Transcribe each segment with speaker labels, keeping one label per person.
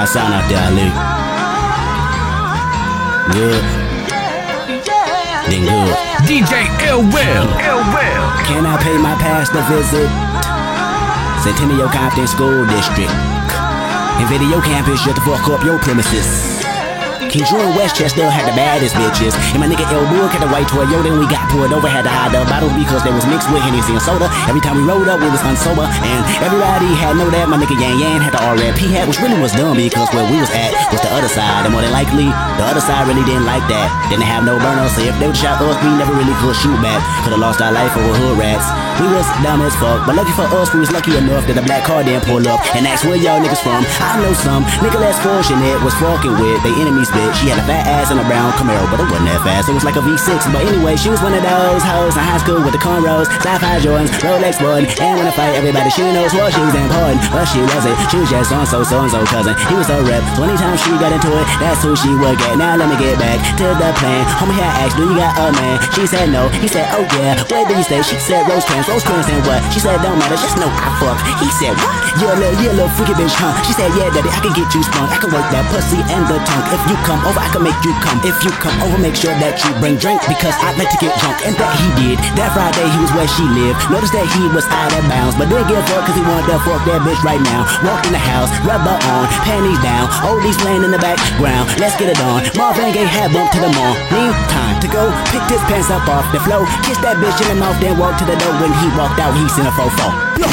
Speaker 1: I sound out there, Ali. Good. Then good.
Speaker 2: DJ Ill Will.
Speaker 1: Can I pay my pastor visit? Centennial Compton School District. In video campus, shut the fuck up your premises. King Drew in Westchester had the baddest bitches. And my nigga El Book had the white Toyota, and we got pulled over, had to hide the bottles because they was mixed with Hennessy and soda. Every time we rolled up, we was unsober, and everybody had know that my nigga Yan Yan had the RFP hat, which really was dumb because where we was at was the other side, and more than likely, the other side really didn't like that. Didn't have no burner, so if they would shot us, we never really could shoot back. Could've lost our life over hood rats. We was dumb as fuck, but lucky for us, we was lucky enough that a black car didn't pull up and ask where y'all niggas from. I know some nigga less fortunate was fucking with they enemies, bitch. She had a fat ass and a brown Camaro, but it wasn't that fast. It was like a V6. But anyway, she was one of those hoes in high school with the cornrows, sci-fi Jordans, Rolex Borden, and when I fight everybody, she knows what she was important. But she wasn't. She was just so-and-so cousin. He was her rep. So anytime she got into it, that's who she would get. Now let me get back to the plan. Homie here asked, do you got a man? She said no. He said, oh yeah. Where do you stay? She said Rosecrans and what? She said don't matter, just know I fuck. He said what? You're a little freaky bitch, huh? She said yeah, daddy, I can get you sprung. I can work that pussy and the tongue. If you come over, I can make you come. If you come over, make sure that you bring drink, because I like to get drunk. And that he did. That Friday he was where she lived. Noticed that he was out of bounds, but didn't give a fuck cause he wanted to fuck that bitch right now. Walked in the house, rubber on, panties down, oldies playing in the background. Let's get it on. Marvin Gaye had bumped to the mall. Need time to go, picked his pants up off the floor, kissed that bitch in the mouth, then walked to the door. When he walked out, he sent a fofo.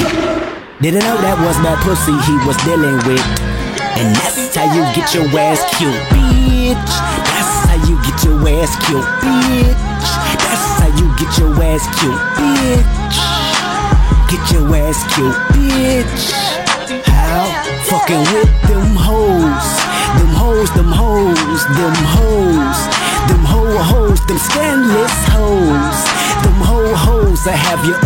Speaker 1: Didn't know that was that pussy he was dealing with. And that's how you get your ass killed, bitch. That's how you get your ass killed, bitch. That's how you get your ass killed, bitch. Get your ass killed, bitch. How? Fucking with them hoes. Them hoes, them hoes, them hoes. Them hoes, them scandalous hoes. Them hoes that have you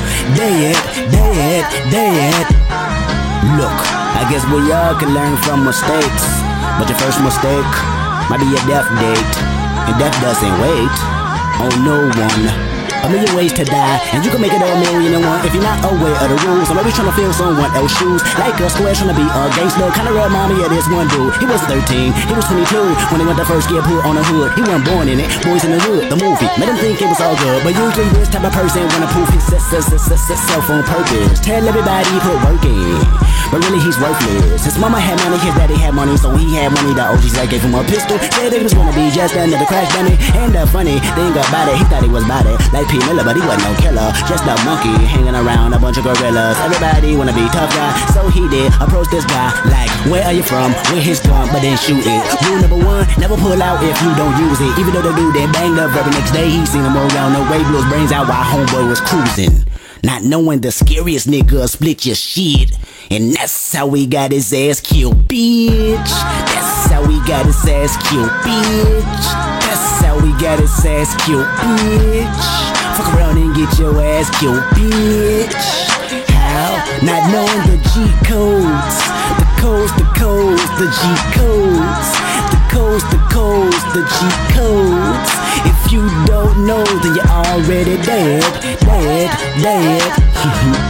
Speaker 1: dead. Look, I guess we all can learn from mistakes, but your first mistake might be your death date, and death doesn't wait on no one. A million ways to die, and you can make it 1,000,001 if you're not aware of the rules. I'm always trying to fill someone else's shoes, like a square trying to be a gangster. Kinda remind me of this one dude. He was 13, he was 22 when he went to first get put on the hood. He wasn't born in it. Boys in the Hood, the movie, made him think it was all good. But usually this type of person wanna prove his self on purpose. Tell everybody he put work in, but really he's worthless. His mama had money, his daddy had money, so he had money. The OGs that gave him a pistol said that he was gonna be just another crash dummy. And the funny thing about it, he thought he was about it, like P. Miller, but he wasn't no killer, just a monkey hanging around a bunch of gorillas. Everybody wanna be tough guy, so he did approach this guy like, where are you from? Where his gun, but then shoot it. Rule number 1, never pull out if you don't use it. Even though the dude then banged up every next day, he seen him around the way, blew his brains out while homeboy was cruising. Not knowing the scariest nigga split your shit, and that's how we got his ass killed, bitch. That's how we got his ass killed, bitch. That's how we got his ass killed, bitch. Fuck around and get your ass killed, bitch. How? Not knowing the G codes, the codes, the G codes, the G codes. If you don't know, then you're already dead.